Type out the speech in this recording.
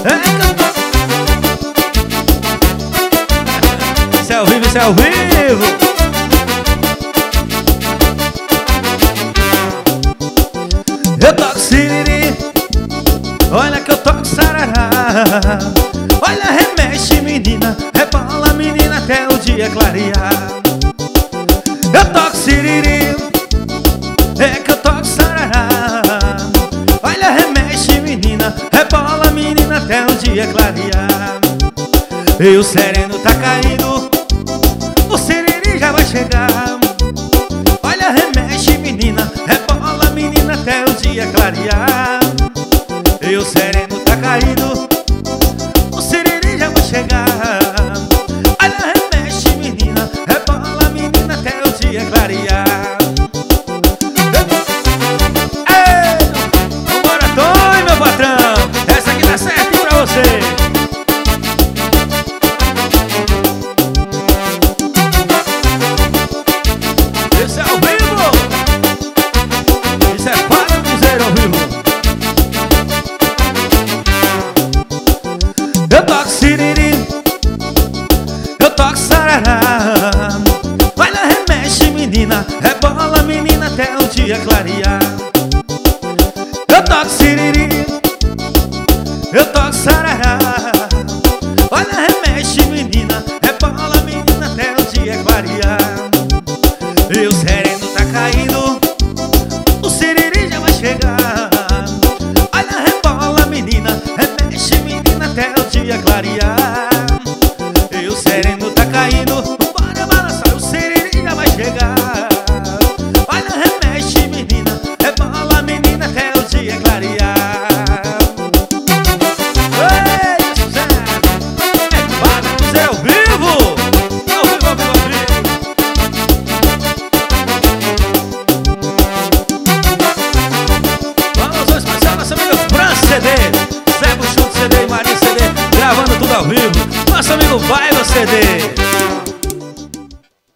Isso é ao vivo, isso é ao vivo. Eu toco siriri, olha que eu toco sarará. Olha, remexe menina, rebola menina até o dia clarear. Eu toco siriri, é que eu toco sarará. Olha, remexe menina, rebola menina até o dia clarear. E o sereno tá caindo, o siriri já vai chegar. Olha, remexe menina, rebola menina até o dia clarear. E o sereno tá caindo, o siriri já vai chegar. Olha, remexe menina, rebola menina até o dia clarear. Ei, vambora, Tonho, meu patrão. Essa aqui tá certinho pra você. Isso é ao vivo. Isso é fácil dizer ao vivo. Eu toco siriri, eu toco sarará. Olha, remexe menina, rebola menina até o dia clarear. Eu toco siriri, eu toco sarará. Olha, remexe menina, rebola menina até o dia clarear. E o sereno tá caindo, o siriri já vai chegar. Olha, rebola menina, remexe menina até o dia clarear. E o sereno tá caindo, bora balançar, o siriri já vai chegar. Olha, remexe menina, rebola menina até o dia clarear. Ei, Suzana, é para dizer ao vivo. Ao vivo, ao vivo, ao vivo. Vamos ao especial nosso amigo Fran CD, Zé Buxuto CD e Maria CD, gravando tudo ao vivo. Nosso amigo Vai no CD.